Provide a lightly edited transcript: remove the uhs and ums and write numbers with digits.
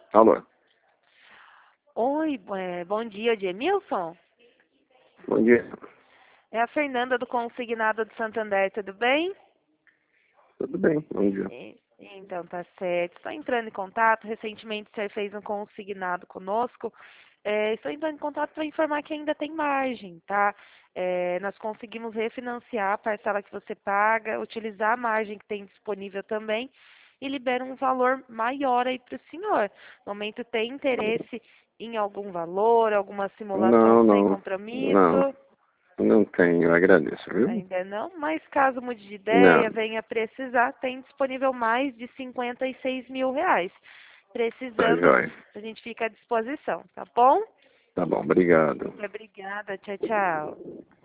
Alô, Oi, bom dia, Edmilson. bom dia. É a Fernanda do Consignado do Santander, tudo bem? Tudo bem? Bom dia. Então, tá certo. Estou entrando em contato. Recentemente você fez um consignado conosco. Estou entrando em contato para informar que ainda tem margem, tá? Nós conseguimos refinanciar a parcela que você paga, utilizar a margem que tem disponível também e libera um valor maior aí para o senhor. No momento, tem interesse em algum valor, alguma simulação Não, sem não, não, compromisso? não tenho, eu agradeço, viu? Ainda não, mas caso mude de ideia, Não, venha precisar, tem disponível mais de R$ 56.000. tá Precisando, jóia. a gente fica à disposição, tá bom? Tá bom, obrigado. Obrigada, tchau, tchau.